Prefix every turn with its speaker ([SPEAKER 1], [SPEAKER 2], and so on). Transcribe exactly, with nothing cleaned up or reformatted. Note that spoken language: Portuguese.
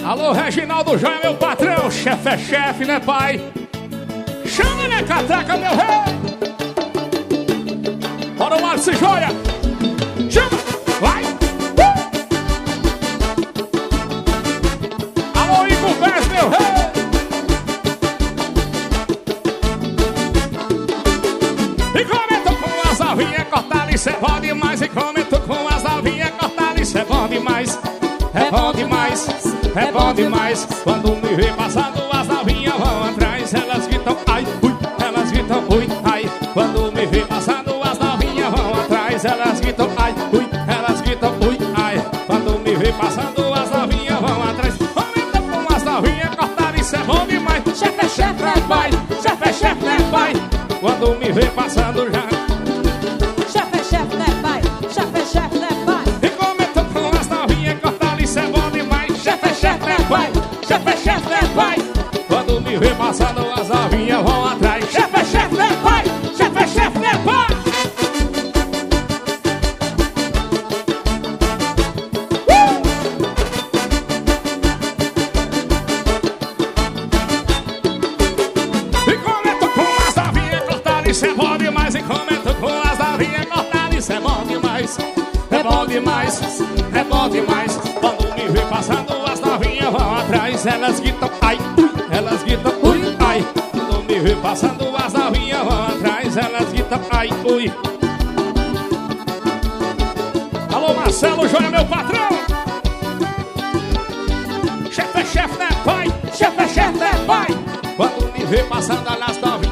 [SPEAKER 1] Alô, Reginaldo Joia, meu patrão. Chefe é chefe, né, pai? Chama, né, catraca, meu rei. Bora o Márcio Joia. Chama, vai. Uh! Alô, Igor Pés, meu rei. E comento com as alvinhas, cortar isso é bom demais. E comento com as alvinhas, cortar isso é bom demais. É bom demais, é bom demais. Quando me vê passando, as novinhas vão atrás. Elas gritam ai, ui, elas gritam ui, ai. Quando me vê passando, as novinhas vão atrás. Elas gritam ai, ui, elas gritam ui, ai. Quando me vê passando, as novinhas vão atrás. Comenta com as novinhas, cortar isso é bom demais. Chefe é chefe, né, pai? Chefe é chefe, né, pai? Quando me vê passando já.
[SPEAKER 2] Chefe é chefe, né, pai? Chefe é chefe, né, pai?
[SPEAKER 1] E comenta com as novinhas, cortar isso é bom demais. Chefe é chefe, né, pai? Chefe é chefe, né, pai? Quando me vê passando, as novinhas vão atrás. Chefe é chefe, né, pai? Chefe é chefe, né, pai? Uh! E comento com as novinhas, cortar isso é bom demais. E comento com as novinhas, cortar isso é bom demais. É bom demais, é bom demais. Quando me vê passando, as novinhas vão atrás. Elas gritam ai, ui, elas gritam ui, ai. Quando me vê passando, as novinhas vão atrás. Elas gritam ai, ui. Alô, Marcelo Joia, meu patrão. Chefe é chefe, né, pai? Chefe é chefe, né, pai? Quando me vê passando, as novinhas